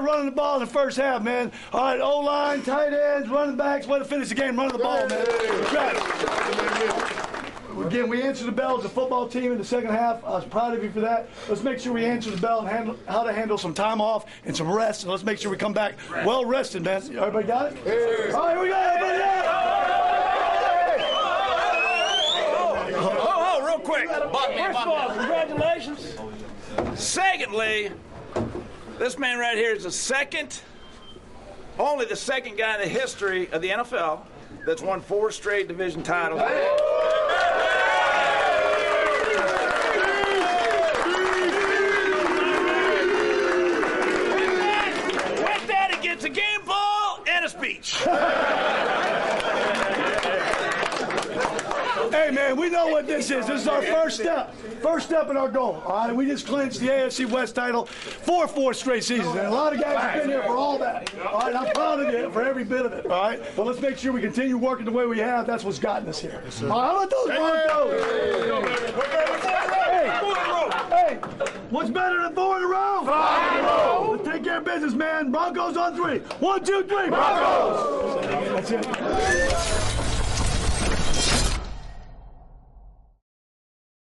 running the ball in the first half, man. All right, O-line, tight ends, running backs, way to finish the game, running the ball, man. Again, we answered the bell as a football team in the second half. I was proud of you for that. Let's make sure we answer the bell and handle how to handle some time off and some rest. And let's make sure we come back well rested, man. Everybody got it? All right, here we go, everybody. Real quick. First of all, congratulations. Secondly, this man right here is only the second guy in the history of the NFL that's won 4 straight division titles. With that, he gets a game ball and a speech. Hey, man, we know what this is. This is our first step. First step in our goal, all right? We just clinched the AFC West title for 4 straight seasons. And a lot of guys have been here for all that. All right, I'm proud of you for every bit of it, all right? But let's make sure we continue working the way we have. That's what's gotten us here. All right, how about those Broncos? Hey, what's better than 4 in a row? 5 in a row. Let's take care of business, man. Broncos on 3. 1, 2, 3. Broncos. That's it.